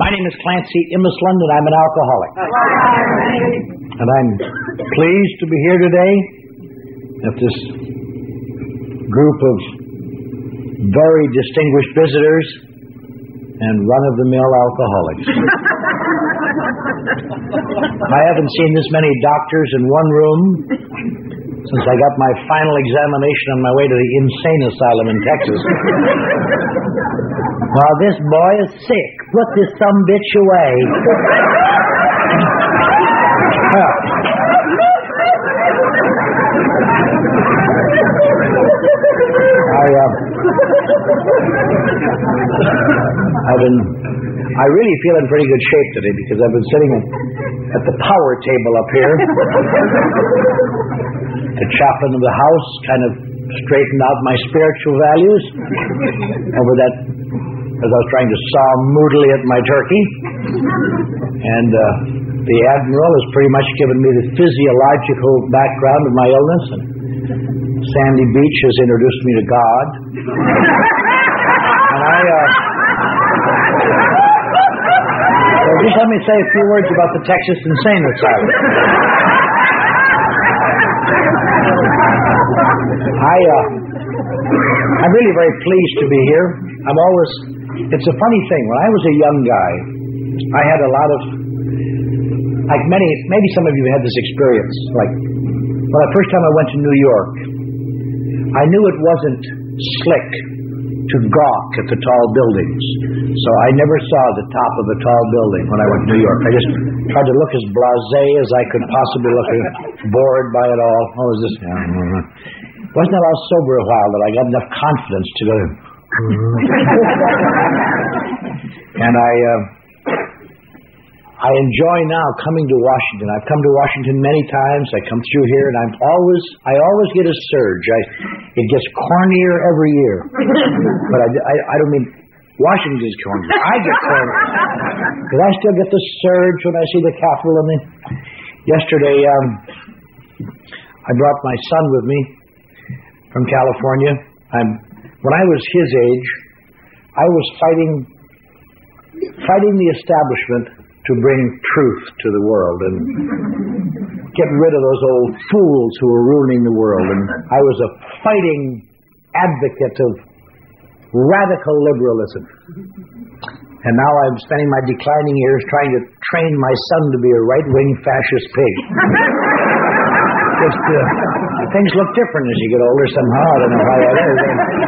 My name is Clancy Imisland, and I'm an alcoholic. And I'm pleased to be here today at this group of very distinguished visitors and run-of-the-mill alcoholics. I haven't seen this many doctors in one room since I got my final examination on my way to the insane asylum in Texas. Well, this boy is sick. Put this sumbitch away. I really feel in pretty good shape today because I've been sitting at the power table up here to chop into the house, kind of straighten out my spiritual values over that, as I was trying to saw moodily at my turkey. And the Admiral has pretty much given me the physiological background of my illness, and Sandy Beach has introduced me to God. And just let me say a few words about the Texas Insane Asylum. I'm really very pleased to be here. It's a funny thing. When I was a young guy, I had a lot of, maybe some of you had this experience. Like, the first time I went to New York, I knew it wasn't slick to gawk at the tall buildings. So I never saw the top of a tall building when I went to New York. I just tried to look as blasé as I could possibly look, bored by it all. Oh, is this? Wasn't that I was sober a while that I got enough confidence to go. And I enjoy now coming to Washington. I've come to Washington many times. I come through here, and I always get a surge. It gets cornier every year. But I don't mean Washington is corny. I get corny. But I still get the surge when I see the Capitol. And yesterday, I brought my son with me from California. When I was his age, I was fighting the establishment to bring truth to the world and get rid of those old fools who were ruining the world. And I was a fighting advocate of radical liberalism. And now I'm spending my declining years trying to train my son to be a right-wing fascist pig. Things look different as you get older somehow. I don't know why that is.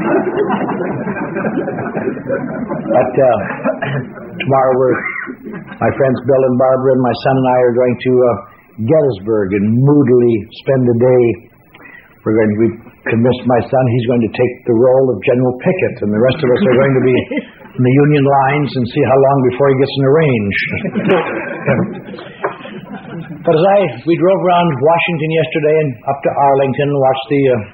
But tomorrow my friends Bill and Barbara and my son and I are going to Gettysburg and moodily spend the day. We convinced my son he's going to take the role of General Pickett, and the rest of us are going to be in the Union lines and see how long before he gets in the range. But we drove around Washington yesterday and up to Arlington and watched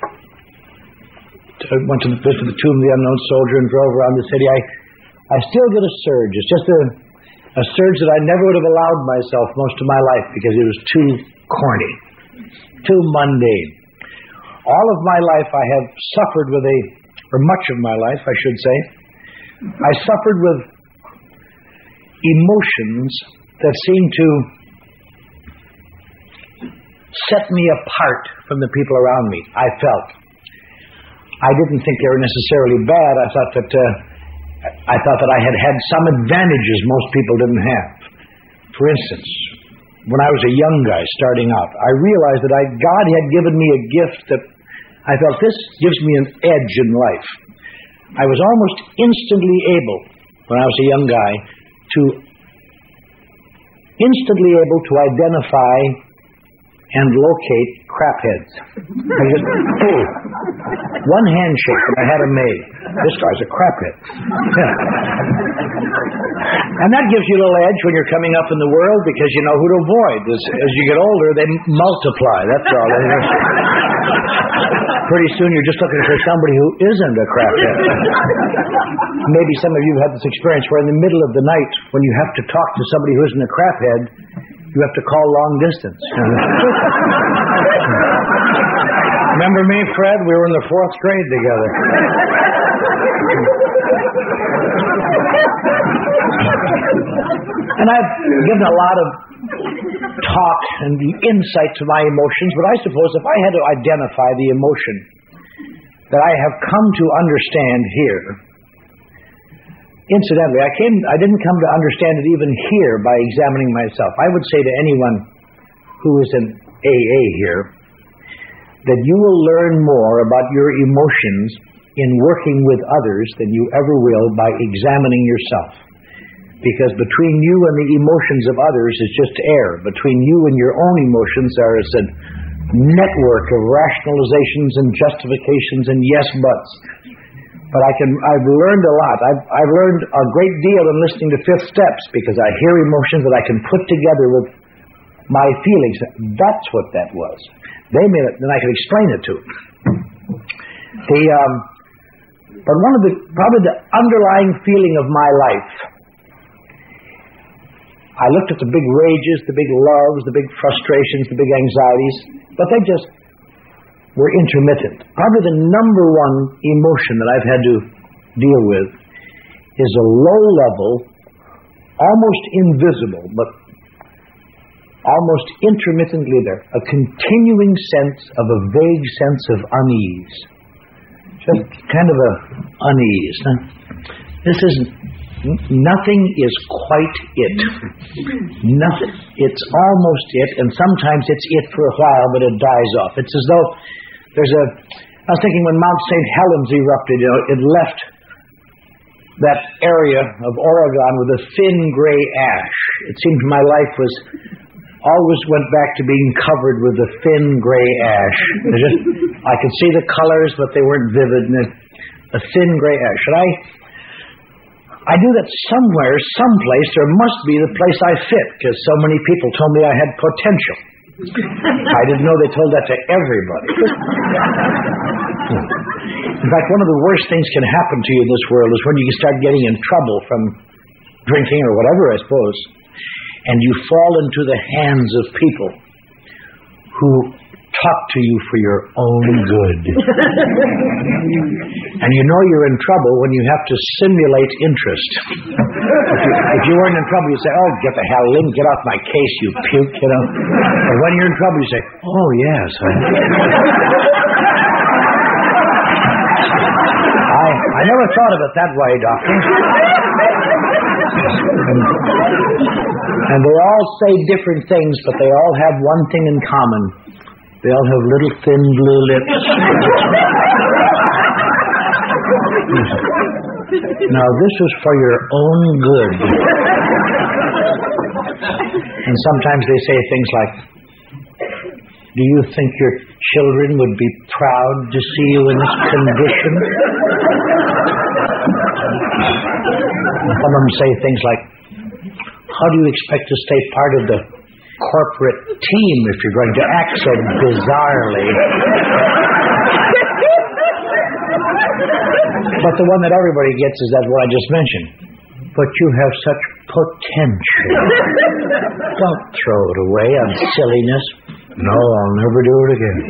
went to visit the Tomb of the Unknown Soldier and drove around the city. I still get a surge. It's just a surge that I never would have allowed myself most of my life because it was too corny, too mundane. All of my life I have suffered or much of my life, I should say, I suffered with emotions that seem to set me apart from the people around me. I didn't think they were necessarily bad. I thought that I had some advantages most people didn't have. For instance, when I was a young guy starting out, I realized that God had given me a gift that I felt this gives me an edge in life. I was almost instantly able, when I was a young guy, to identify and locate crapheads. One handshake and I had him made. This guy's a craphead. And that gives you a little edge when you're coming up in the world because you know who to avoid. As you get older, they multiply. That's all. Pretty soon you're just looking for somebody who isn't a craphead. Maybe some of you have had this experience where in the middle of the night, when you have to talk to somebody who isn't a craphead, you have to call long distance. Remember me, Fred? We were in the 4th grade together. And I've given a lot of talk and insight to my emotions, but I suppose if I had to identify the emotion that I have come to understand here, incidentally, I didn't come to understand it even here by examining myself. I would say to anyone who is in AA here that you will learn more about your emotions in working with others than you ever will by examining yourself. Because between you and the emotions of others is just air. Between you and your own emotions there is a network of rationalizations and justifications and yes buts. But I've learned a lot. I've learned a great deal in listening to Fifth Steps because I hear emotions that I can put together with my feelings. That's what that was. They made it, then I can explain it to them. But one of probably the underlying feeling of my life, I looked at the big rages, the big loves, the big frustrations, the big anxieties, but they just were intermittent. Probably the number one emotion that I've had to deal with is a low level, almost invisible, but almost intermittently there, a continuing sense of a vague sense of unease. Just kind of a unease. This isn't, nothing is quite it. Nothing. It's almost it, and sometimes it's it for a while, but it dies off. It's as though I was thinking when Mount St. Helens erupted, it left that area of Oregon with a thin gray ash. It seemed my life always went back to being covered with a thin gray ash. I could see the colors, but they weren't vivid. And a thin gray ash. And I knew that somewhere, someplace, there must be the place I fit, because so many people told me I had potential. I didn't know they told that to everybody. In fact, one of the worst things can happen to you in this world is when you start getting in trouble from drinking or whatever, I suppose, and you fall into the hands of people who talk to you for your own good. And you know you're in trouble when you have to simulate interest. If you weren't in trouble, you'd say, oh, get the hell in, get off my case, you puke, But when you're in trouble, you say, oh, yes. I never thought of it that way, Doctor. And they all say different things, but they all have one thing in common. They all have little thin blue lips. Now, this is for your own good. And sometimes they say things like, do you think your children would be proud to see you in this condition? Some of them say things like, how do you expect to stay part of the corporate team if you're going to act so bizarrely? But the one that everybody gets is that what I just mentioned. But you have such potential. Don't throw it away on silliness. No, I'll never do it again.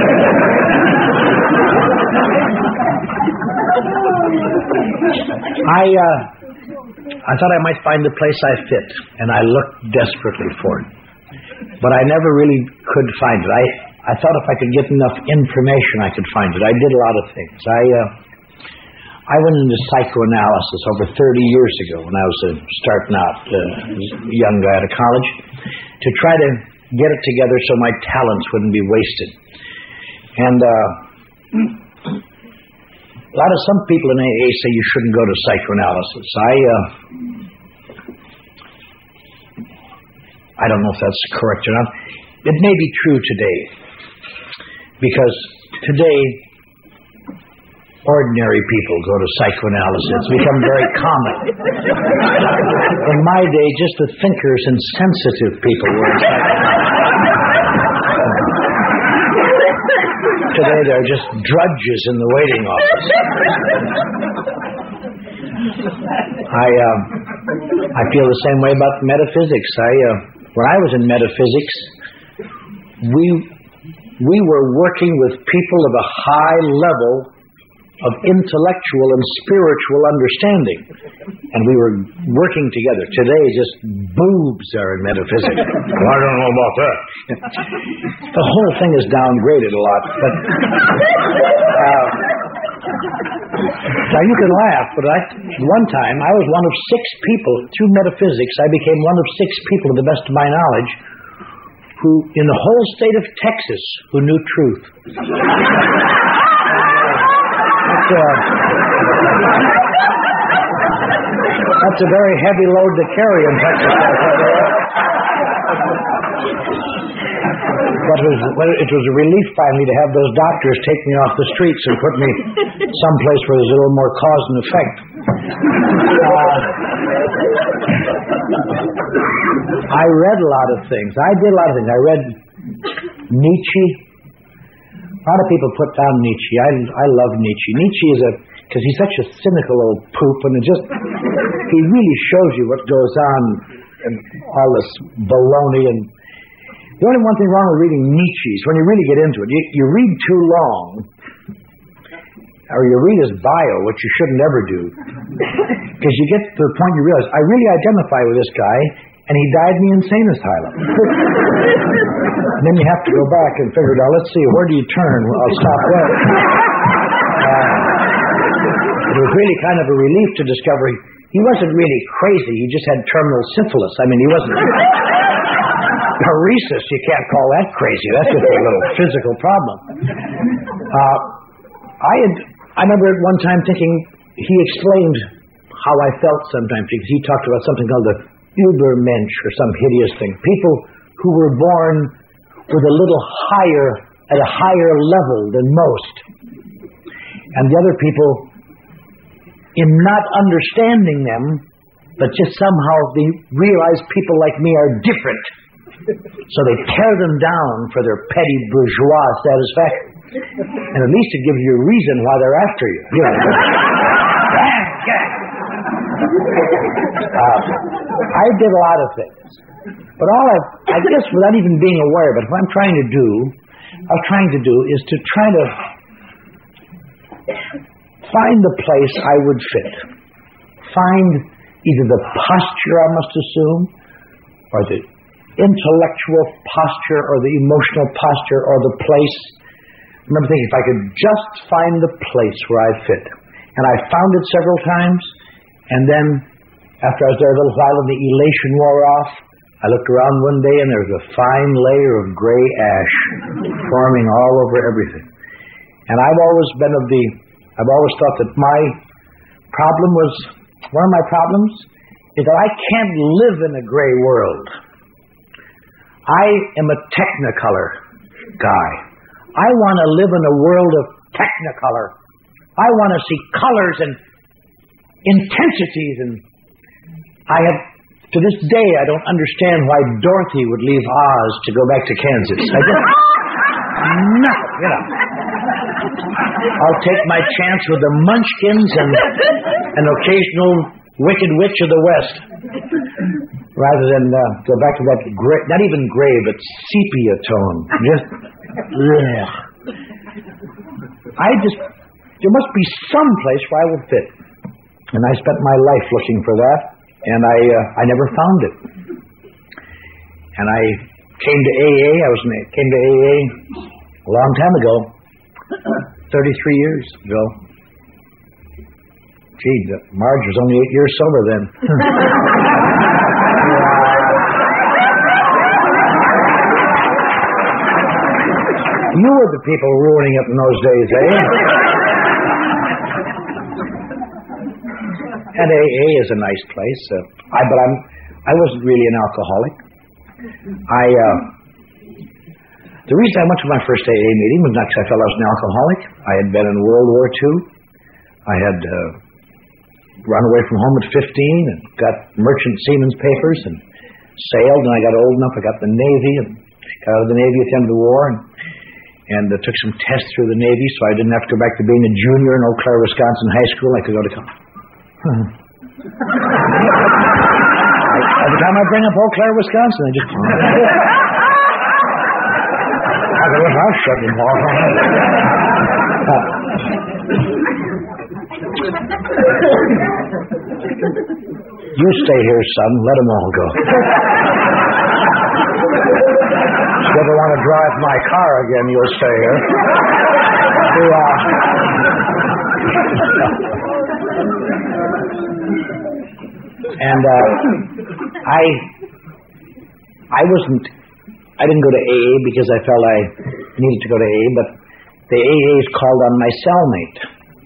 I thought I might find the place I fit, and I looked desperately for it. But I never really could find it. I thought if I could get enough information, I could find it. I did a lot of things. I went into psychoanalysis over 30 years ago when I was starting out, a young guy out of college, to try to get it together so my talents wouldn't be wasted. And a lot of some people in AA say you shouldn't go to psychoanalysis. I don't know if that's correct or not. It may be true today, because today ordinary people go to psychoanalysis. It's become very common. In my day, just the thinkers and sensitive people were in psychoanalysis. Today, they're just drudges in the waiting office. I feel the same way about metaphysics. When I was in metaphysics, we were working with people of a high level of intellectual and spiritual understanding. And we were working together. Today, just boobs are in metaphysics. Well, I don't know about that. The whole thing is downgraded a lot. But now, you can laugh, but one time, I was one of 6 people, through metaphysics, I became one of 6 people, to the best of my knowledge, who, in the whole state of Texas, who knew truth. That's a very heavy load to carry in Texas. But it was a relief finally to have those doctors take me off the streets and put me someplace where there's a little more cause and effect. I read a lot of things. I did a lot of things. I read Nietzsche. A lot of people put down Nietzsche. I love Nietzsche. Nietzsche is because he's such a cynical old poop, and he really shows you what goes on and all this baloney. And the only one thing wrong with reading Nietzsche is when you really get into it, you read too long, or you read his bio, which you shouldn't ever do, because you get to the point you realize, I really identify with this guy, and he died in the insane asylum. And then you have to go back and figure it out. Let's see, where do you turn? Well, I'll stop there. It was really kind of a relief to discover he wasn't really crazy. He just had terminal syphilis. I mean, he wasn't... Paresis, you can't call that crazy. That's just a little physical problem. I remember at one time thinking he explained how I felt sometimes, because he talked about something called the Übermensch or some hideous thing. People who were born with a little higher, at a higher level than most. And the other people, in not understanding them, but just somehow they realize people like me are different. So they tear them down for their petty bourgeois satisfaction. And at least it gives you a reason why they're after you. I did a lot of things. But I guess without even being aware of it, what I'm trying to do is to try to find the place I would fit. Find either the posture I must assume, or the intellectual posture, or the emotional posture, or the place. I remember thinking, if I could just find the place where I fit. And I found it several times, and then after I was there a little while and the elation wore off, I looked around one day and there was a fine layer of gray ash forming all over everything. And I've always thought that my problem was, one of my problems is that I can't live in a gray world. I am a technicolor guy. I want to live in a world of technicolor. I want to see colors and intensities, and to this day, I don't understand why Dorothy would leave Oz to go back to Kansas. I'll take my chance with the Munchkins and an occasional Wicked Witch of the West, rather than go back to that gray, not even gray, but sepia tone. There must be some place where I would fit. And I spent my life looking for that, and I never found it. And I came to AA. Came to AA a long time ago, 33 years ago. Gee, Marge was only 8 years sober then. You were the people ruining it in those days, eh? And AA is a nice place. But I wasn't really an alcoholic. The reason I went to my first AA meeting was not because I felt I was an alcoholic. I had been in World War II. I had run away from home at 15 and got merchant seaman's papers and sailed, and I got old enough. I got the Navy and got out of the Navy at the end of the war and took some tests through the Navy, so I didn't have to go back to being a junior in Eau Claire, Wisconsin high school. I could go to college. Every time I bring up Eau Claire, Wisconsin, I just... You stay here, son. Let them all go. If you ever want to drive my car again, you'll stay here. And I didn't go to AA because I felt I needed to go to AA, but the AAs called on my cellmate.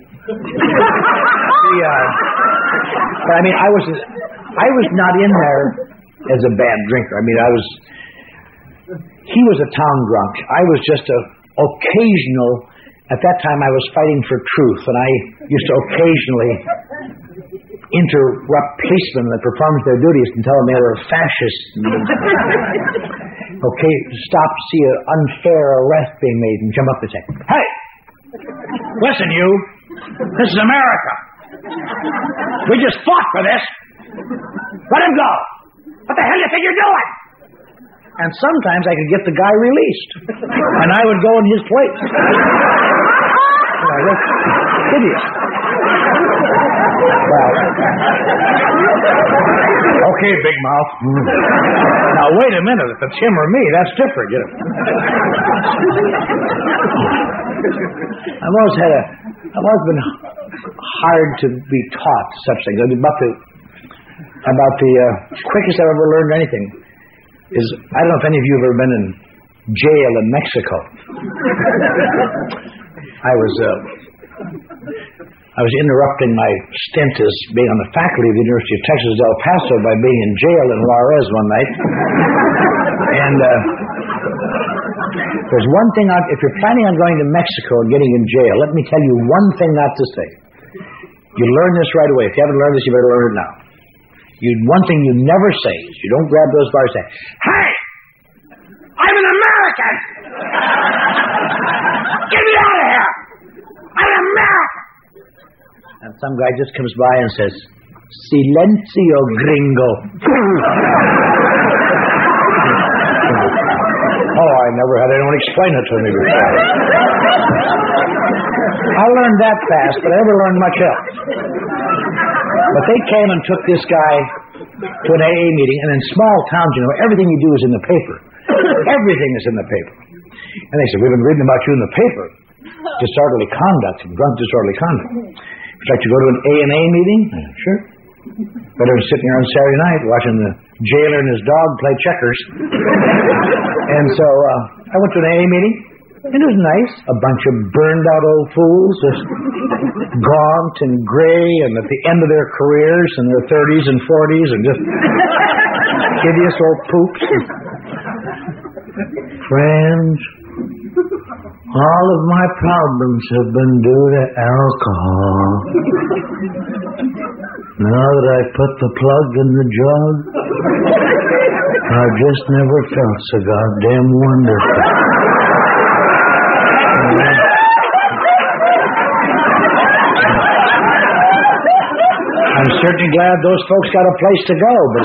But I mean, I was not in there as a bad drinker. I mean, he was a town drunk. I was just a occasional. At that time, I was fighting for truth, and I used to occasionally interrupt policemen that performed their duties and tell them they were fascists. Okay, stop to see an unfair arrest being made and jump up and say, "Hey, listen, you. This is America. We just fought for this. Let him go. What the hell do you think you're doing?" And sometimes I could get the guy released, and I would go in his place. That's hideous. Well, okay, big mouth. Now wait a minute. If it's him or me, that's different. You know. I've always been hard to be taught such things. About the quickest I've ever learned anything is, I don't know if any of you have ever been in jail in Mexico. I was interrupting my stint as being on the faculty of the University of Texas at El Paso by being in jail in Juarez one night. And there's one thing, if you're planning on going to Mexico and getting in jail, let me tell you one thing not to say. You learn this right away. If you haven't learned this, you better learn it now. One thing you never say is you don't grab those bars and say, "Hey, I'm an American! Get me out of here! I'm an American!" And some guy just comes by and says, "Silencio, gringo." Oh, I never had anyone explain it to me before. I learned that fast, but I never learned much else. But they came and took this guy to an AA meeting, and in small towns, you know, everything you do is in the paper. Everything is in the paper. And they said, "We've been reading about you in the paper. Disorderly conduct, drunk disorderly conduct. Would you like to go to an A&A meeting?" "Sure." Better than sitting here on Saturday night watching the jailer and his dog play checkers. And so I went to an AA meeting, and it was nice. A bunch of burned-out old fools, just gaunt and gray, and at the end of their careers, in their 30s and 40s, and just hideous old poops. "Friends, all of my problems have been due to alcohol. Now that I put the plug in the jug, I just never felt so goddamn wonderful." I'm certainly glad those folks got a place to go, but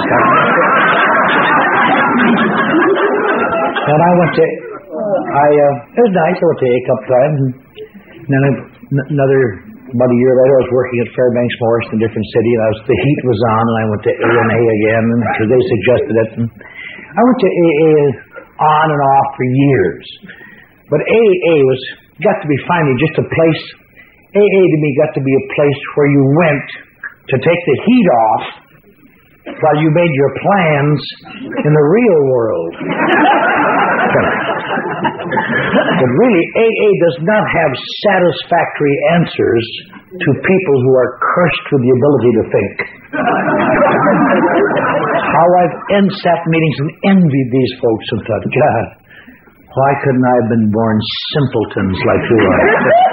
and I went to, it was nice. I went to A a couple times, and then about a year later, I was working at Fairbanks Morris in a different city, and the heat was on, and I went to A&A again, because they suggested it. And I went to AA on and off for years, but AA got to be finally just a place. AA to me got to be a place where you went to take the heat off while you made your plans in the real world. But really, AA does not have satisfactory answers to people who are cursed with the ability to think. How I've sat meetings and envied these folks and thought, God, why couldn't I have been born simpletons like you are?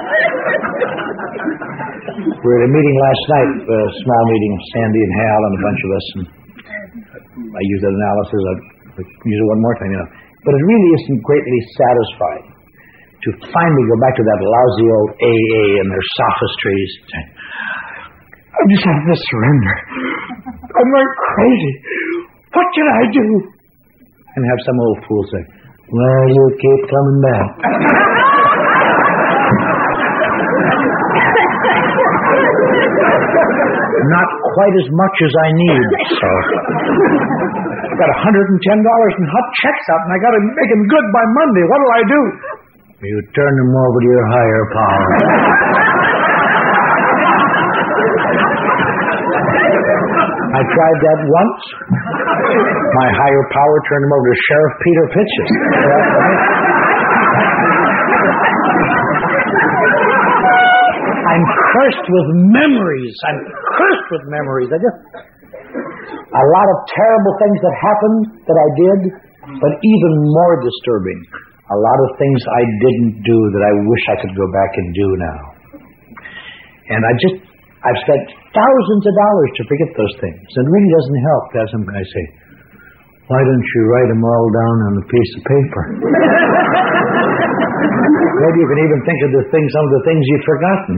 We were at a meeting last night, a small meeting, Sandy and Hal and a bunch of us. And I used that analysis. I'll use it one more time, you know. But it really isn't greatly satisfying to finally go back to that lousy old AA and their sophistries. I'm just having to surrender. I'm like crazy. What can I do? And have some old fool say, "Well, you keep coming back." not quite as much as I need. So I've got $110 in hot checks out, and I got to make them good by Monday. What'll I do? You turn them over to your higher power. I tried that once. My higher power turned them over to Sheriff Peter Pitches. I'm cursed with memories. A lot of terrible things that happened that I did, but even more disturbing, a lot of things I didn't do that I wish I could go back and do now. And I've spent thousands of dollars to forget those things. And it really doesn't help to have some guy say, why don't you write them all down on a piece of paper? Maybe you can even think of some of the things you've forgotten.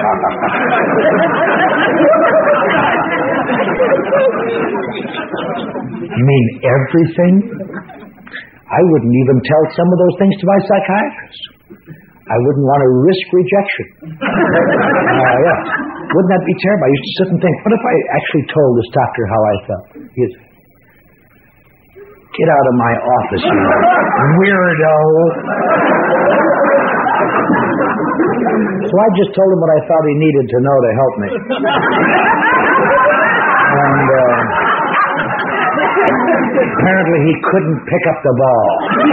You mean everything? I wouldn't even tell some of those things to my psychiatrist. I wouldn't want to risk rejection. Yeah. Wouldn't that be terrible? I used to sit and think, what if I actually told this doctor how I felt? He'd say, get out of my office, you weirdo. So I just told him what I thought he needed to know to help me. And apparently he couldn't pick up the ball.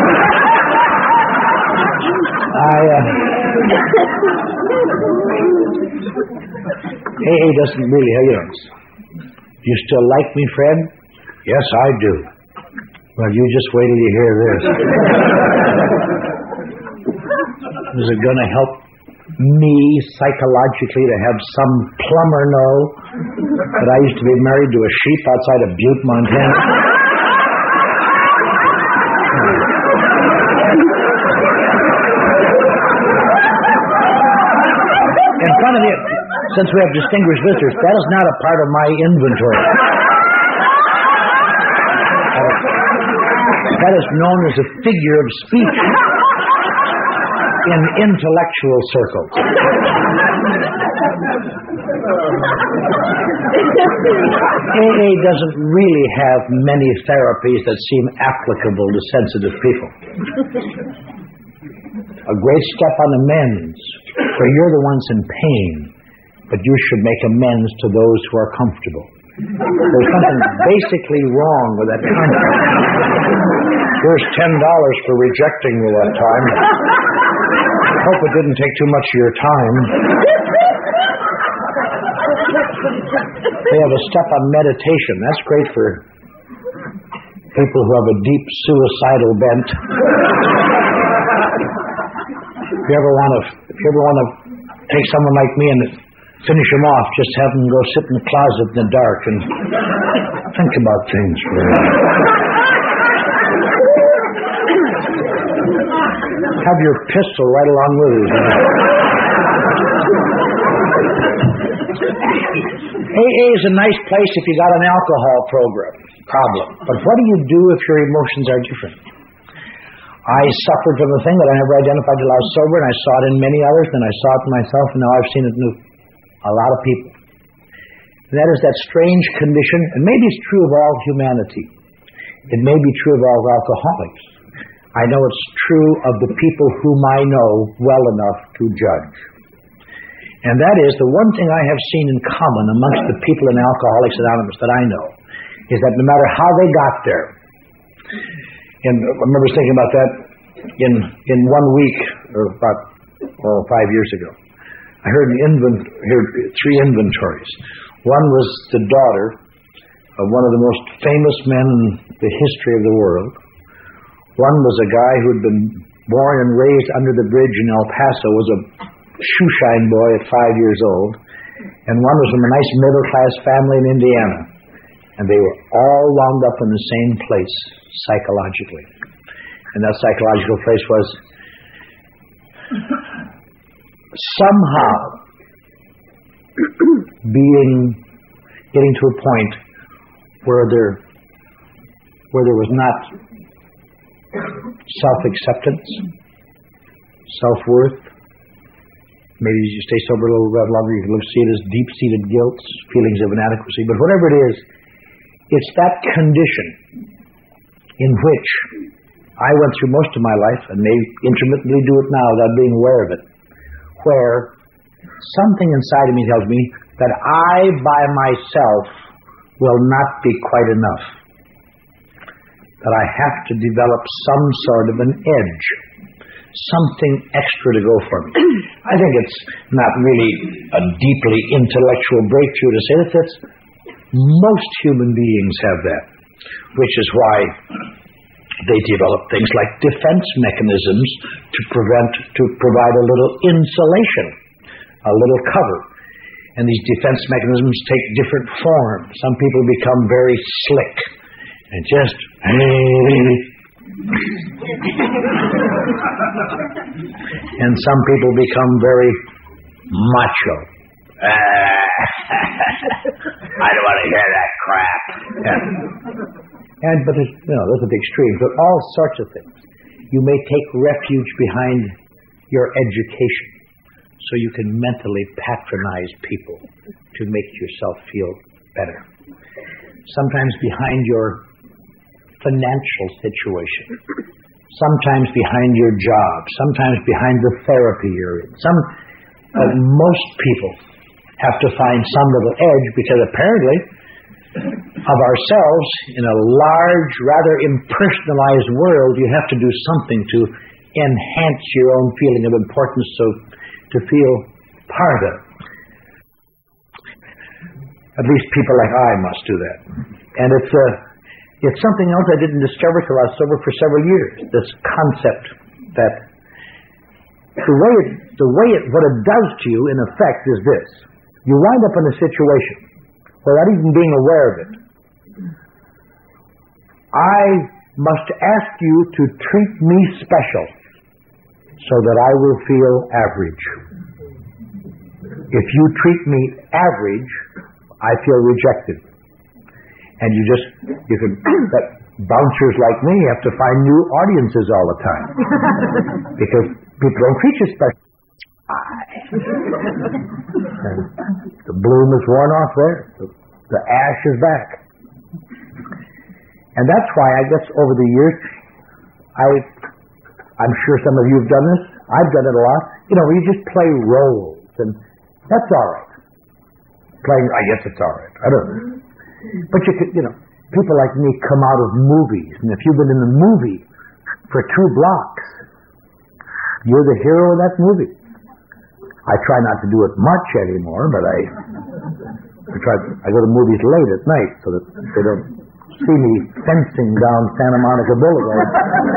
AA doesn't really, you still like me, Fred? Yes, I do. Well, you just wait till you hear this. Is it going to help me psychologically to have some plumber know that I used to be married to a sheep outside of Butte, Montana? In front of you, since we have distinguished visitors, that is not a part of my inventory. That is known as a figure of speech in intellectual circles. AA doesn't really have many therapies that seem applicable to sensitive people. A great step on amends, for you're the ones in pain, but you should make amends to those who are comfortable. There's something basically wrong with that concept. Here's $10 for rejecting me that time. I hope it didn't take too much of your time. They have a step on meditation. That's great for people who have a deep suicidal bent. If you ever want to take someone like me and finish him off, just have him go sit in the closet in the dark and think about things for a while. Have your pistol right along with you. AA is a nice place if you got an alcohol problem. But what do you do if your emotions are different? I suffered from a thing that I never identified till I was sober, and I saw it in many others, and I saw it in myself, and now I've seen it in a lot of people. And that is that strange condition, and maybe it's true of all humanity. It may be true of all alcoholics. I know it's true of the people whom I know well enough to judge. And that is, the one thing I have seen in common amongst the people in Alcoholics Anonymous that I know is that no matter how they got there, and I remember thinking about that in 1 week, or about 5 years ago. I heard three inventories. One was the daughter of one of the most famous men in the history of the world. One was a guy who had been born and raised under the bridge in El Paso, was a shoeshine boy at 5 years old. And one was from a nice middle-class family in Indiana. And they were all wound up in the same place, psychologically. And that psychological place was somehow getting to a point where there was not self-acceptance, self-worth, maybe you stay sober a little bit longer, you can see it as deep-seated guilt, feelings of inadequacy. But whatever it is, it's that condition in which I went through most of my life, and may intermittently do it now without being aware of it, where something inside of me tells me that I by myself will not be quite enough, that I have to develop some sort of an edge, something extra to go for me. I think it's not really a deeply intellectual breakthrough to say that most human beings have that, which is why they develop things like defense mechanisms to provide a little insulation, a little cover. And these defense mechanisms take different forms. Some people become very slick and just and some people become very macho. I don't want to hear that crap. But there's, those are the extremes. But all sorts of things. You may take refuge behind your education, so you can mentally patronize people to make yourself feel better. Sometimes behind your financial situation, sometimes behind your job, sometimes behind the therapy you're in. Most people have to find some little edge, because apparently of ourselves in a large, rather impersonalized world, you have to do something to enhance your own feeling of importance, so to feel part of. At least people like I must do that. And it's something else I didn't discover till I was sober for several years. This concept that what it does to you, in effect, is this. You wind up in a situation without even being aware of it. I must ask you to treat me special so that I will feel average. If you treat me average, I feel rejected. And that bouncers like me have to find new audiences all the time. Because people don't treat you special. And the bloom is worn off there. The ash is back. And that's why, I guess, over the years, I'm sure some of you have done this. I've done it a lot. You just play roles, and that's all right. I guess it's all right. I don't know. But people like me come out of movies, and if you've been in the movie for 2 blocks, you're the hero of that movie. I try not to do it much anymore, but I go to movies late at night so that they don't see me fencing down Santa Monica Boulevard.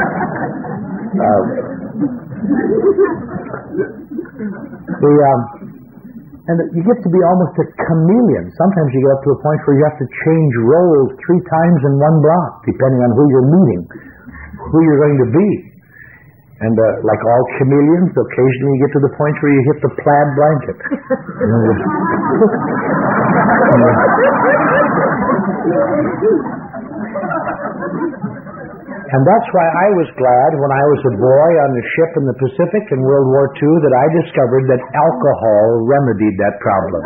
And you get to be almost a chameleon. Sometimes you get up to a point where you have to change roles 3 times in 1 block, depending on who you're meeting, who you're going to be. And like all chameleons, occasionally you get to the point where you hit the plaid blanket. And that's why I was glad when I was a boy on the ship in the Pacific in World War II that I discovered that alcohol remedied that problem.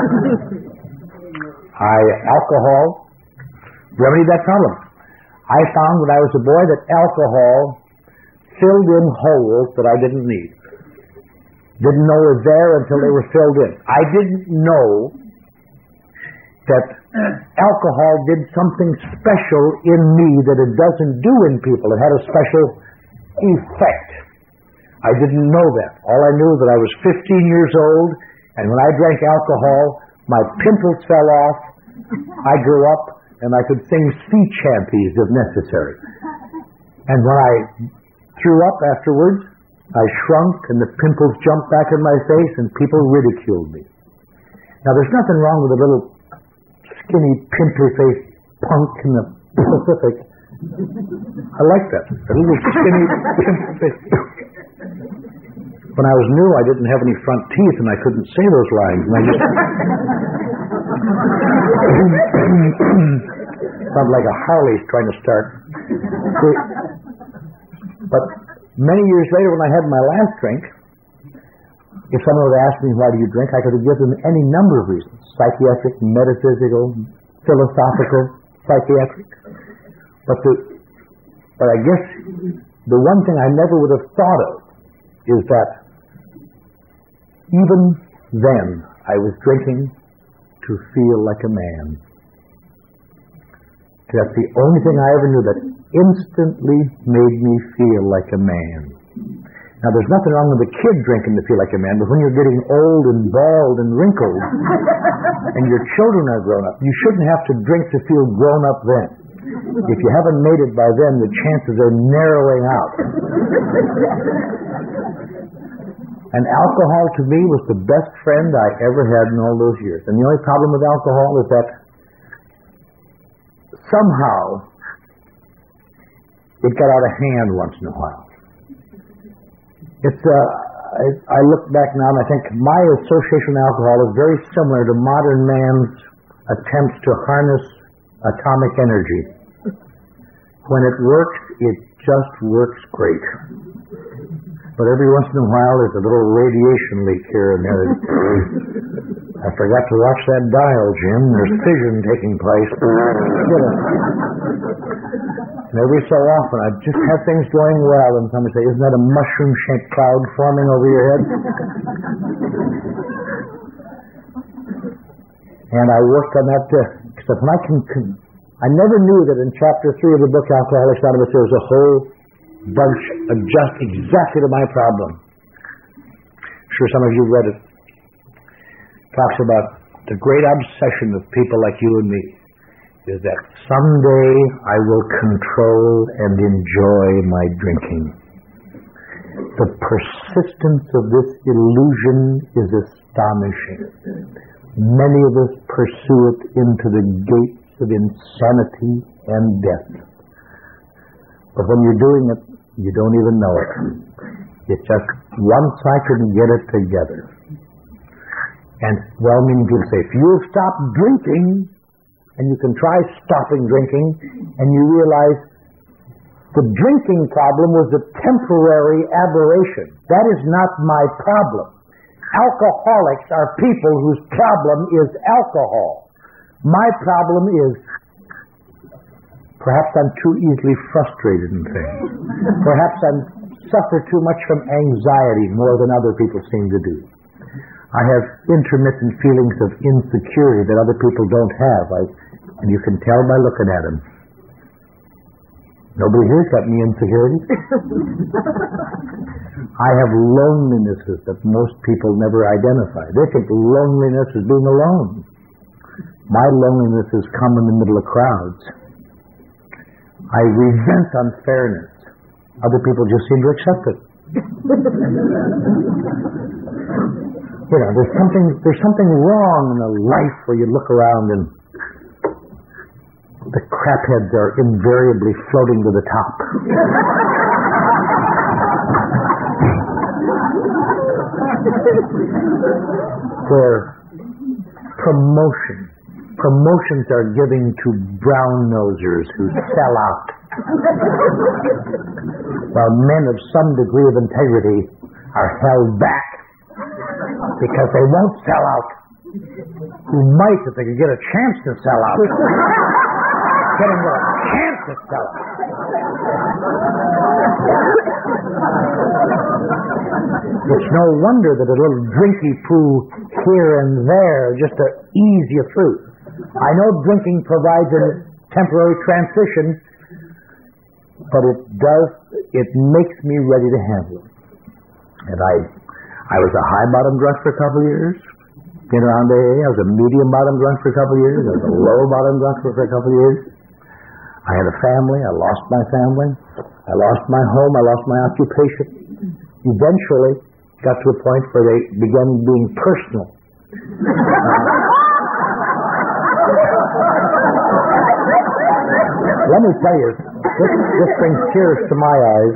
Alcohol remedied that problem. I found when I was a boy that alcohol filled in holes that I didn't need. Didn't know were there until they were filled in. I didn't know that alcohol did something special in me that it doesn't do in people. It had a special effect. I didn't know that. All I knew that I was 15 years old, and when I drank alcohol, my pimples fell off, I grew up, and I could sing sea chanties if necessary. And when I threw up afterwards, I shrunk, and the pimples jumped back in my face, and people ridiculed me. Now, there's nothing wrong with a little skinny, pimply-faced punk in the Pacific. I like that. A little skinny, pimply-faced punk. When I was new, I didn't have any front teeth, and I couldn't say those lines. And I just sounded like a Harley's trying to start. But many years later, when I had my last drink, If someone would ask me, why do you drink, I could have given them any number of reasons. Psychiatric, metaphysical, philosophical, psychiatric. But I guess the one thing I never would have thought of is that even then I was drinking to feel like a man. That's the only thing I ever knew that instantly made me feel like a man. Now, there's nothing wrong with a kid drinking to feel like a man, but when you're getting old and bald and wrinkled and your children are grown up, you shouldn't have to drink to feel grown up then. If you haven't made it by then, the chances are narrowing out. And alcohol to me was the best friend I ever had in all those years. And the only problem with alcohol is that somehow it got out of hand once in a while. I look back now and I think my association with alcohol is very similar to modern man's attempts to harness atomic energy. When it works, it just works great. But every once in a while there's a little radiation leak here and there. I forgot to watch that dial, Jim. There's fission taking place. And every so often I just have things going well and somebody say, isn't that a mushroom-shaped cloud forming over your head? And I worked on that except when I never knew that in chapter 3 of the book Alcoholics Anonymous there was a whole bunch of just exactly to my problem. I'm sure some of you read it. Talks about the great obsession of people like you and me is that someday I will control and enjoy my drinking. The persistence of this illusion is astonishing. Many of us pursue it into the gates of insanity and death. But when you're doing it, you don't even know it. It's just once I can get it together. And well-meaning people say, if you'll stop drinking, and you can try stopping drinking, and you realize the drinking problem was a temporary aberration. That is not my problem. Alcoholics are people whose problem is alcohol. My problem is perhaps I'm too easily frustrated in things. Perhaps I suffer too much from anxiety more than other people seem to do. I have intermittent feelings of insecurity that other people don't have. And you can tell by looking at them. Nobody here's got any insecurity. I have lonelinesses that most people never identify. They think loneliness is being alone. My lonelinesses come in the middle of crowds. I resent unfairness. Other people just seem to accept it. You know, there's something wrong in a life where you look around and the crapheads are invariably floating to the top. Where promotions are given to brown-nosers who sell out. While men of some degree of integrity are held back because they won't sell out. Who might if they could get a chance to sell out. Getting a chance to sell out. It's no wonder that a little drinky poo here and there just to ease you through. I know drinking provides a temporary transition, but it makes me ready to handle it. And I was a high bottom drunk for a couple of years. Been around AA. I was a medium bottom drunk for a couple of years. I was a low bottom drunk for a couple of years. I had a family. I lost my family. I lost my home. I lost my occupation. Eventually got to a point where they began being personal. Let me tell you, this brings tears to my eyes.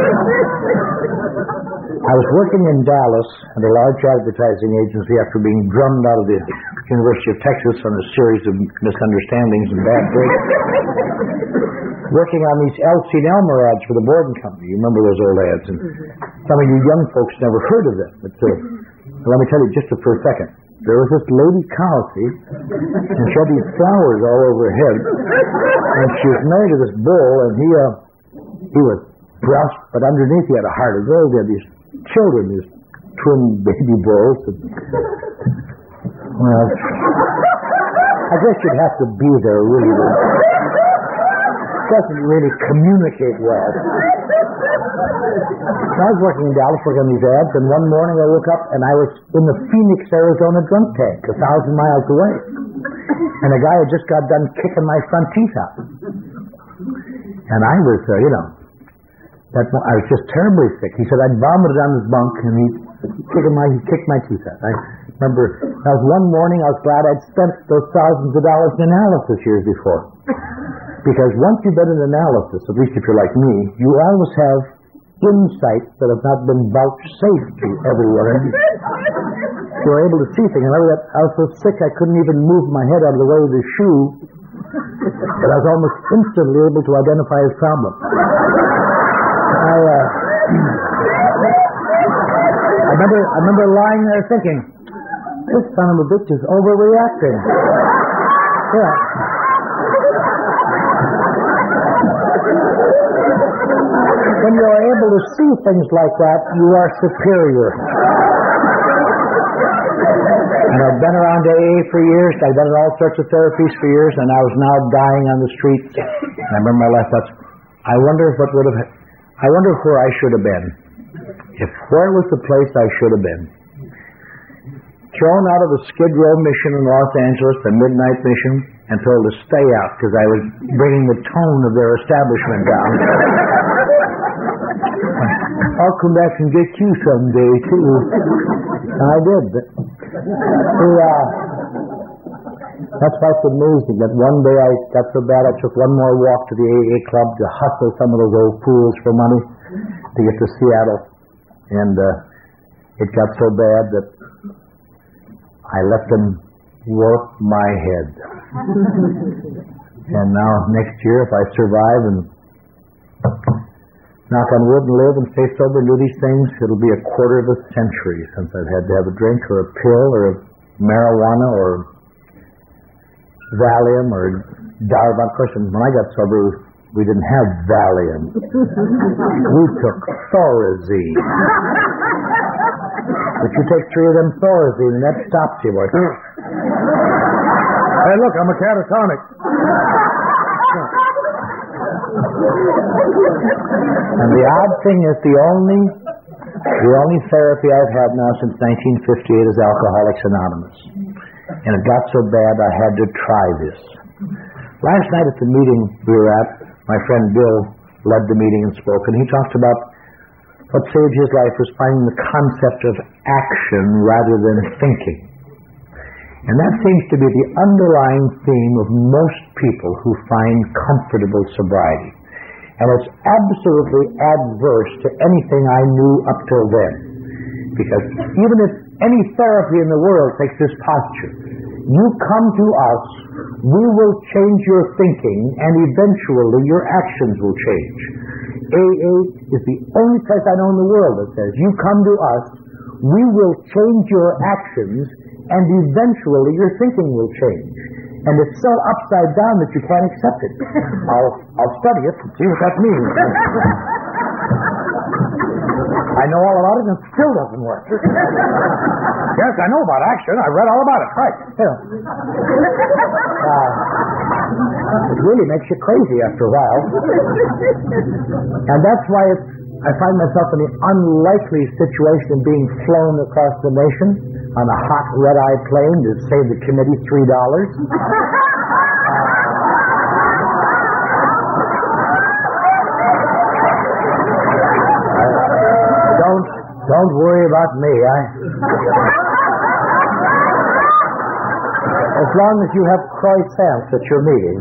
I was working in Dallas at a large advertising agency after being drummed out of the University of Texas on a series of misunderstandings and bad breaks. Working on these Elsie and Elmer ads for the Borden Company. You remember those old ads? And some of you young folks never heard of them. It's let me tell you just for a second. There was this lady Cowsey, and she had these flowers all over her head, and she was married to this bull, and he was brusque, but underneath he had a heart of gold. He had these children, these twin baby bulls. And, well, I guess you'd have to be there, really. It doesn't really communicate well. I was working in Dallas working on these ads, and one morning I woke up and I was in the Phoenix, Arizona drunk tank, 1,000 miles away. And a guy had just got done kicking my front teeth out. And I was, I was just terribly sick. He said I'd vomited on his bunk, and he kicked my teeth out. I remember that was one morning I was glad I'd spent those thousands of dollars in analysis years before. Because once you've done an analysis, at least if you're like me, you always have insights that have not been vouchsafed to everyone. You're able to see things. I was so sick I couldn't even move my head out of the way of the shoe, but I was almost instantly able to identify his problem. I remember lying there thinking, this son of a bitch is overreacting. Yeah. When you're able to see things like that, you are superior. And I've been around AA for years. I've done all sorts of therapies for years, and I was now dying on the street. And I remember my last thoughts. I wonder where I should have been. Where was the place I should have been? Thrown out of the Skid Row mission in Los Angeles, the Midnight Mission, and told to stay out because I was bringing the tone of their establishment down. I'll come back and get you someday, too. And I did. That's why it's amazing that one day I got so bad I took one more walk to the AA club to hustle some of those old fools for money to get to Seattle. And it got so bad that I let them warp my head. And now next year, if I survive and knock on wood and live and stay sober and do these things, it'll be a quarter of a century since I've had to have a drink or a pill or a marijuana or Valium or Darvon. Of course, when I got sober, we didn't have Valium. We took Thorazine. But you take 3 of them Thorazine and that stops you, boy. Hey, look, I'm a catatonic. And the odd thing is the only therapy I've had now since 1958 is Alcoholics Anonymous. And it got so bad I had to try this. Last night at the meeting we were at, my friend Bill led the meeting and spoke, and he talked about what saved his life was finding the concept of action rather than thinking. And that seems to be the underlying theme of most people who find comfortable sobriety. And it's absolutely adverse to anything I knew up till then. Because even if any therapy in the world takes this posture, you come to us, we will change your thinking, and eventually your actions will change. AA is the only place I know in the world that says, you come to us, we will change your actions, and eventually your thinking will change. And it's so upside down that you can't accept it. I'll study it and see what that means. I know all about it and it still doesn't work. Yes, I know about action. I read all about it. Right. Yeah. It really makes you crazy after a while. And that's why I find myself in the unlikely situation of being flown across the nation on a hot red-eye plane to save the committee $3. Don't worry about me. As long as you have croissants at your meeting.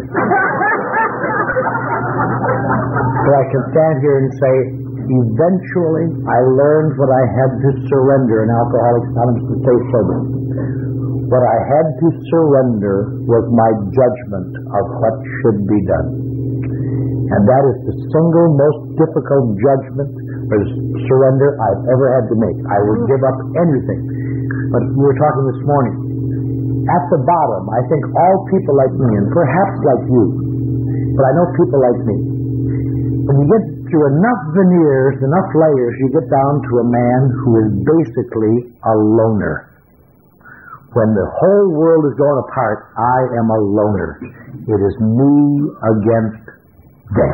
So I can stand here and say, eventually I learned what I had to surrender in Alcoholics Anonymous to stay sober. What I had to surrender was my judgment of what should be done. And that is the single most difficult judgment or surrender I've ever had to make. I would give up anything. But we were talking this morning. At the bottom, I think all people like me, and perhaps like you, but I know people like me, when you get through enough veneers, enough layers, you get down to a man who is basically a loner. When the whole world is going apart, I am a loner. It is me against them.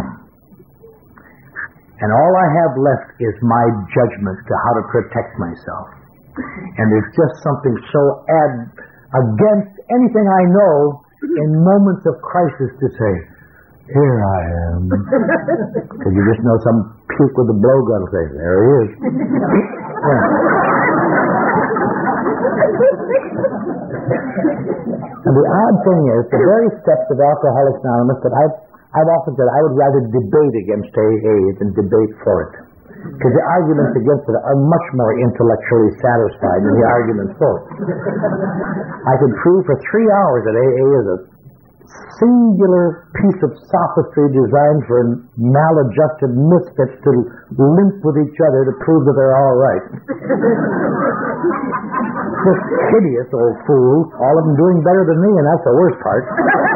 And all I have left is my judgment to how to protect myself. And there's just something so against anything I know in moments of crisis to say, here I am. Because you just know some puke with a blowgun will say, there he is. Yeah. And the odd thing is, the very steps of Alcoholics Anonymous that I've often said I would rather debate against AA than debate for it. Because the arguments against it are much more intellectually satisfying than the arguments for it. I could prove for 3 hours that AA is a singular piece of sophistry designed for maladjusted misfits to limp with each other to prove that they're all right. Just hideous old fools, all of them doing better than me, and that's the worst part.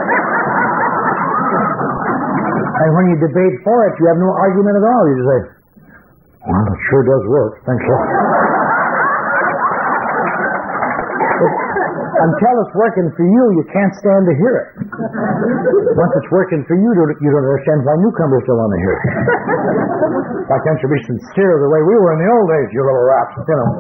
And when you debate for it, you have no argument at all. You just say, well, it sure does work. Thanks a lot. Until it's working for you, you can't stand to hear it. Once it's working for you, you don't understand why newcomers don't want to hear it. Why can't you be sincere the way we were in the old days, you little rats, you know?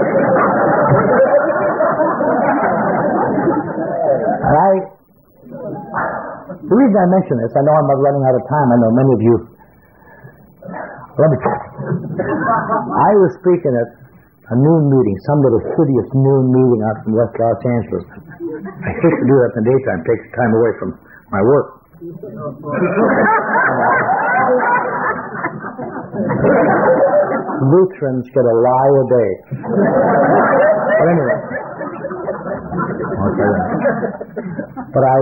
The reason I mention this, I know I'm running out of time. I know many of you. Let me tell you. I was speaking at a noon meeting, some little hideous noon meeting out in West Los Angeles. I hate to do that in the daytime. It takes time away from my work. Lutherans get a lie a day. But anyway. Okay. But I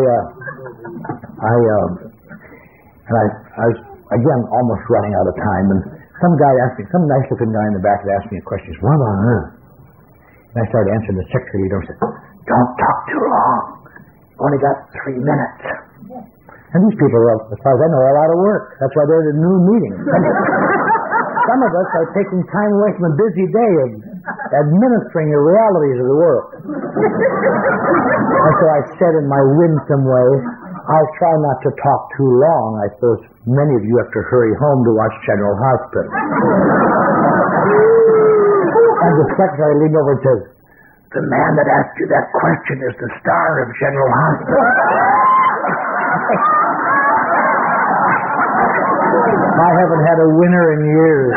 was, again, almost running out of time, and some guy asked me, some nice-looking guy in the back asked me a question. He said, what on earth? And I started answering the secretary. He said, don't talk too long. Only got 3 minutes. And these people, as far as I know, are out of work. That's why they're at a new meeting. Some of us are taking time away from a busy day of administering the realities of the world. And so I said in my winsome way, I'll try not to talk too long. I suppose many of you have to hurry home to watch General Hospital. And the secretary leaned over and says, the man that asked you that question is the star of General Hospital. I haven't had a winner in years.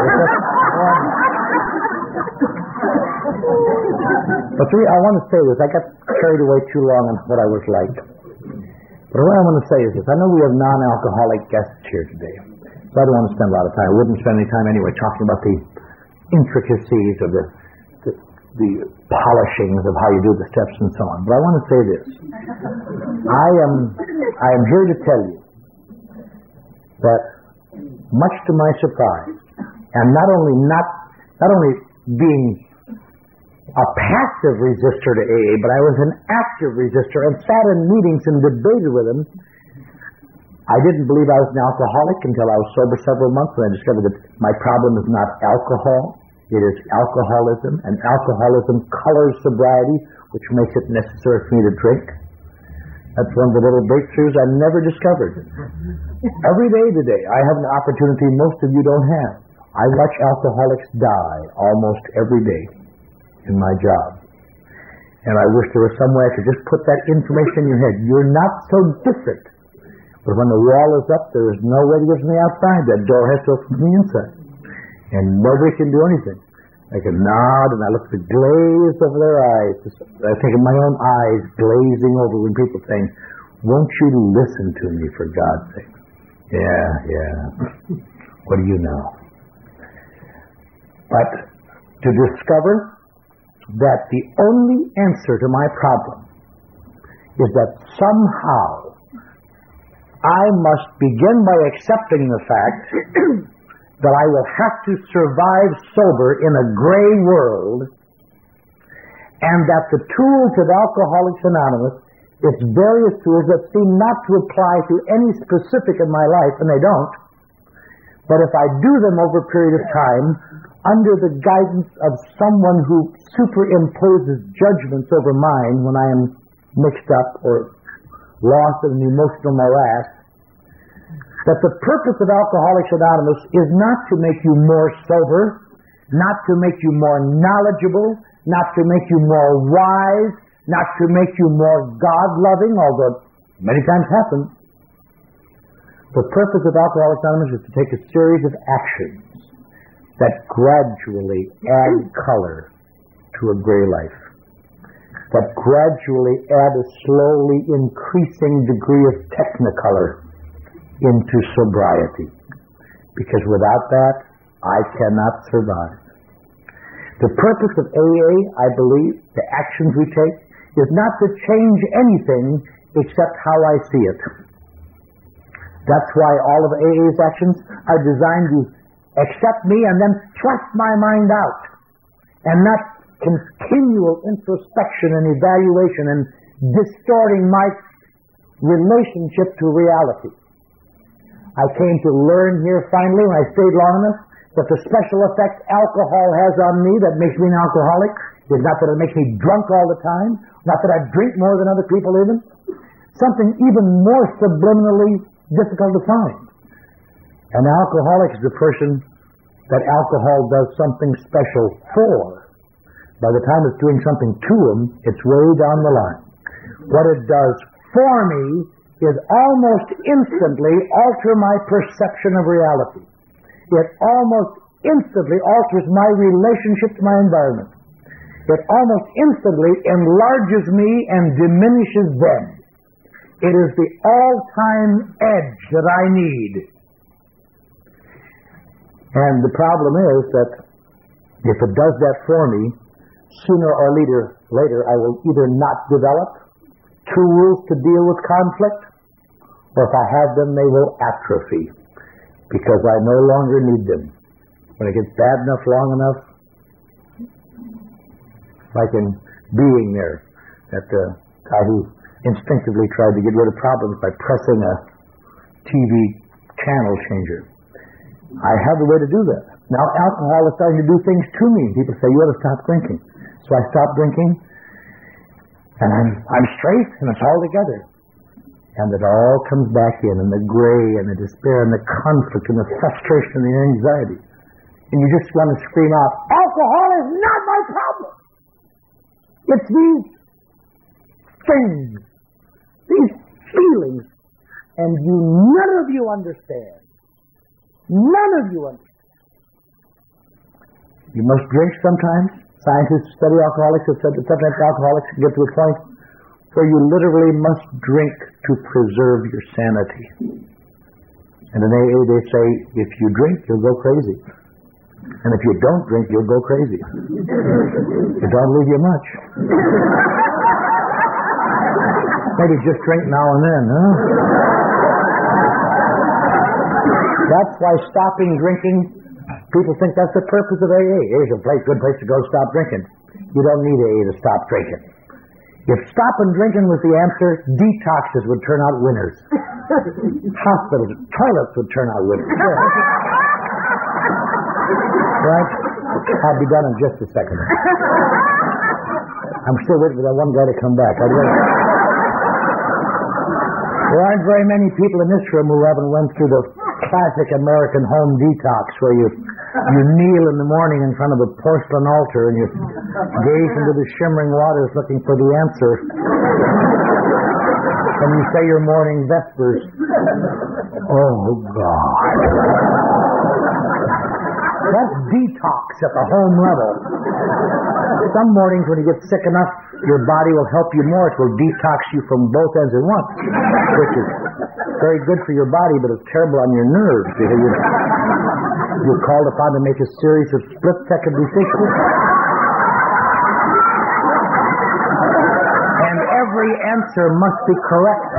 But I want to say this. I got carried away too long on what I was like. But what I want to say is this. I know we have non-alcoholic guests here today. So I don't want to spend a lot of time. I wouldn't spend any time anyway talking about the intricacies of the polishings of how you do the steps and so on. But I want to say this. I am here to tell you that much to my surprise, and not only being a passive resistor to AA, but I was an active resistor and sat in meetings and debated with them. I didn't believe I was an alcoholic until I was sober several months, and I discovered that my problem is not alcohol, it is alcoholism, and alcoholism colors sobriety, which makes it necessary for me to drink. That's one of the little breakthroughs I never discovered. Every day today, I have an opportunity most of you don't have. I watch alcoholics die almost every day in my job. And I wish there was some way I could just put that information in your head. You're not so different. But when the wall is up, there is no way to get from the outside. That door has to open from the inside. And nobody can do anything. I can nod and I look at the glaze over their eyes. I think of my own eyes glazing over when people saying, won't you listen to me for God's sake? Yeah. What do you know? But to discover that the only answer to my problem is that somehow I must begin by accepting the fact that I will have to survive sober in a gray world, and that the tools of Alcoholics Anonymous, its various tools that seem not to apply to any specific in my life, and they don't, but if I do them over a period of time, under the guidance of someone who superimposes judgments over mine when I am mixed up or lost in an emotional morass, that the purpose of Alcoholics Anonymous is not to make you more sober, not to make you more knowledgeable, not to make you more wise, not to make you more God-loving, although many times happens. The purpose of Alcoholics Anonymous is to take a series of actions that gradually add color to a gray life, that gradually add a slowly increasing degree of technicolor into sobriety. Because without that, I cannot survive. The purpose of AA, I believe, the actions we take, is not to change anything except how I see it. That's why all of AA's actions are designed to accept me and then thrust my mind out, and not continual introspection and evaluation and distorting my relationship to reality. I came to learn here finally, when I stayed long enough, that the special effect alcohol has on me that makes me an alcoholic is not that it makes me drunk all the time, not that I drink more than other people even. Something even more subliminally difficult to find. An alcoholic is the person that alcohol does something special for. By the time it's doing something to him, it's way down the line. What it does for me is almost instantly alter my perception of reality. It almost instantly alters my relationship to my environment. It almost instantly enlarges me and diminishes them. It is the all-time edge that I need. And the problem is that if it does that for me, sooner or later I will either not develop tools to deal with conflict, or if I have them, they will atrophy, because I no longer need them. When it gets bad enough, long enough, like in Being there, that guy who instinctively tried to get rid of problems by pressing a TV channel changer. I have the way to do that. Now alcohol is starting to do things to me. People say, you ought to stop drinking. So I stop drinking, and I'm straight, and it's all together. And it all comes back in the gray, and the despair, and the conflict, and the frustration, and the anxiety. And you just want to scream out, alcohol is not my problem! It's these things, these feelings, and none of you understand. None of you understand. You must drink sometimes. Scientists study alcoholics have said that sometimes alcoholics get to a point where you literally must drink to preserve your sanity. And in AA they say, if you drink, you'll go crazy. And if you don't drink, you'll go crazy. It don't leave you much. Maybe just drink now and then, huh? That's why stopping drinking, people think that's the purpose of AA. Here's a good place to go stop drinking. You don't need AA to stop drinking. If stopping drinking was the answer, detoxes would turn out winners. Hospitals, toilets would turn out winners. Right? I'll be done in just a second. I'm still waiting for that one guy to come back. There aren't very many people in this room who haven't went through the classic American home detox where you kneel in the morning in front of a porcelain altar and you gaze into the shimmering waters looking for the answer. And you say your morning vespers. Oh, God. That's detox at the home level. Some mornings when you get sick enough, your body will help you more. It will detox you from both ends at once, which is very good for your body, but it's terrible on your nerves. You're called upon to make a series of split-second decisions. And every answer must be correct.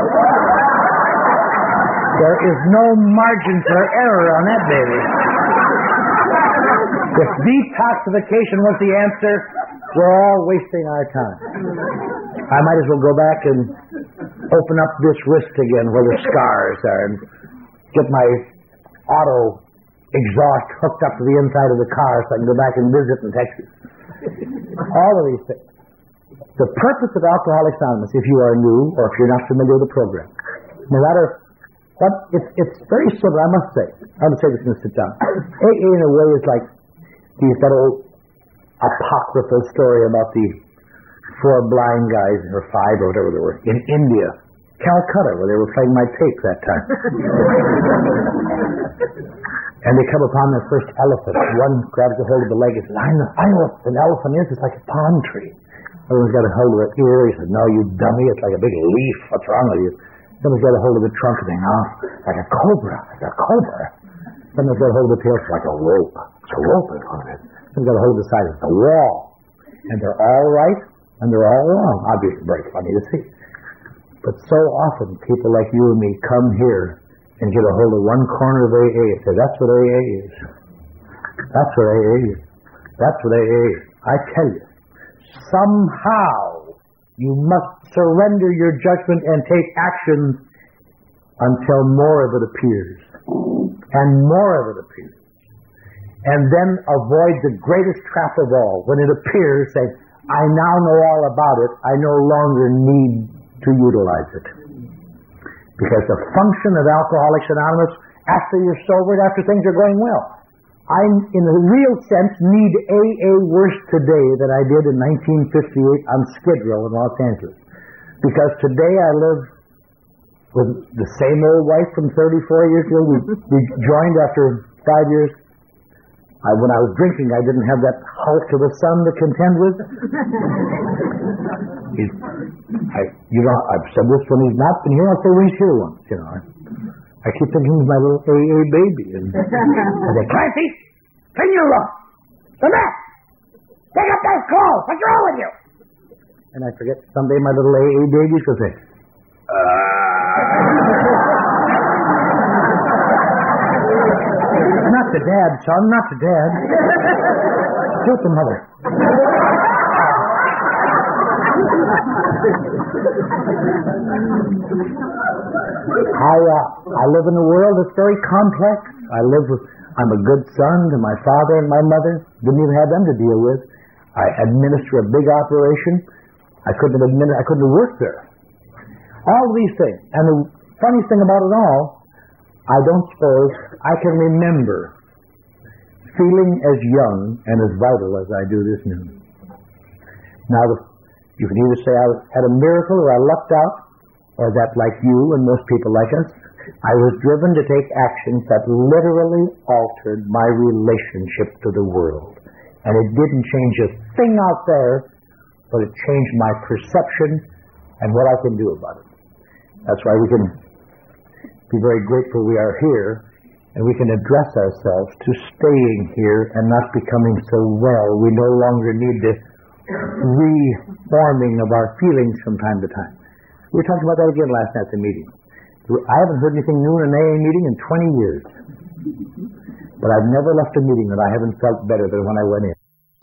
There is no margin for error on that, baby. If detoxification was the answer, We're all wasting our time. I might as well go back and open up this wrist again where the scars are and get my auto exhaust hooked up to the inside of the car so I can go back and visit in Texas. All of these things. The purpose of Alcoholics Anonymous, if you are new or if you're not familiar with the program, no matter what, it's very simple, I must say. I would say this in a sit down. AA in a way is like that old apocryphal story about the 4 blind guys, or 5 or whatever they were, in India, Calcutta, where they were playing my tape that time. And they come upon their first elephant. One grabs a hold of the leg and says, I know what an elephant is. It's like a palm tree. Someone's got a hold of the ear. He says, no, you dummy. It's like a big leaf. What's wrong with you? Someone's got a hold of the trunk and they know, like a cobra. It's a cobra. Someone's got a hold of the tail. It's like a rope. It's a rope in front of it. Someone's got a hold of the side. It's a wall. And they're all right and they're all wrong. Obviously, very funny to see. But so often, people like you and me come here and get a hold of one corner of AA and say, that's what AA is. That's what AA is. That's what AA is. I tell you, somehow you must surrender your judgment and take action until more of it appears. And more of it appears. And then avoid the greatest trap of all. When it appears, say, I now know all about it. I no longer need to utilize it. Because the function of Alcoholics Anonymous, after you're sobered, after things are going well, I, in a real sense, need AA worse today than I did in 1958 on Skid Row in Los Angeles. Because today I live with the same old wife from 34 years ago. We joined after 5 years. When I was drinking, I didn't have that hulk of a son to contend with. I've said this when he's not been here. I'll say when he's here once. I keep thinking he's my little AA baby. And I say, Clancy, clean your room. Come back. Pick up those clothes. What's wrong with you? And I forget someday my little AA baby's going to say, Not the dad, son, not the dad. Do it the mother. I live in a world that's very complex. I'm a good son to my father and my mother. Didn't even have them to deal with. I administer a big operation. I couldn't have worked there. All these things. And the funny thing about it all, I don't suppose I can remember feeling as young and as vital as I do this noon. Now, you can either say I had a miracle or I lucked out, or that, like you and most people like us, I was driven to take actions that literally altered my relationship to the world. And it didn't change a thing out there, but it changed my perception and what I can do about it. That's why we can be very grateful we are here, and we can address ourselves to staying here and not becoming so well. We no longer need the reforming of our feelings from time to time. We were talking about that again last night at the meeting. I haven't heard anything new in an AA meeting in 20 years. But I've never left a meeting that I haven't felt better than when I went in.